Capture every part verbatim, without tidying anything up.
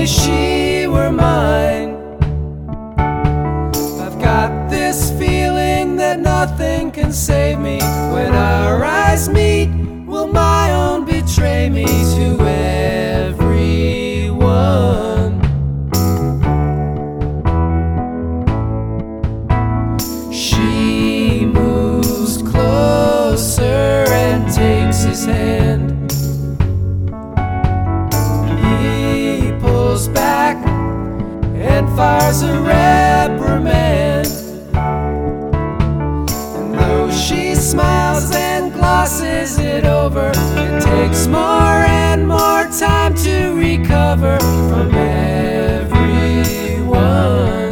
only she were mine. I've got this feeling that nothing can save me. When our eyes meet, will my own betray me to everyone? She moves closer and takes his hand. He pulls back and fires a reprimand. And though she smiles and glosses it over, it takes more and more time to recover from everyone.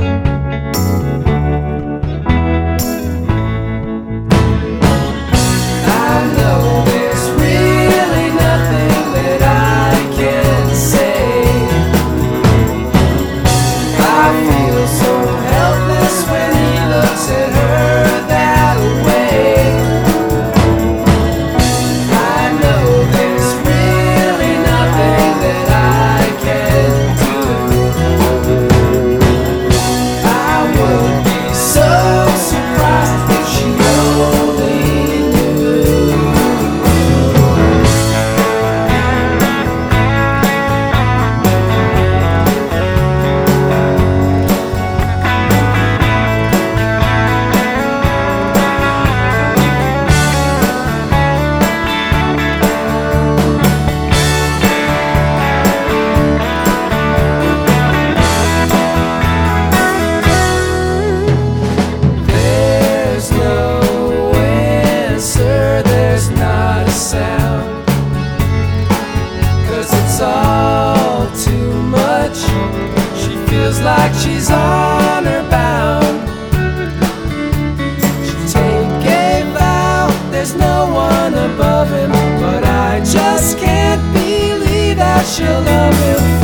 Like she's honor bound. She'll take a vow, there's no one above him, but I just can't believe that she'll love him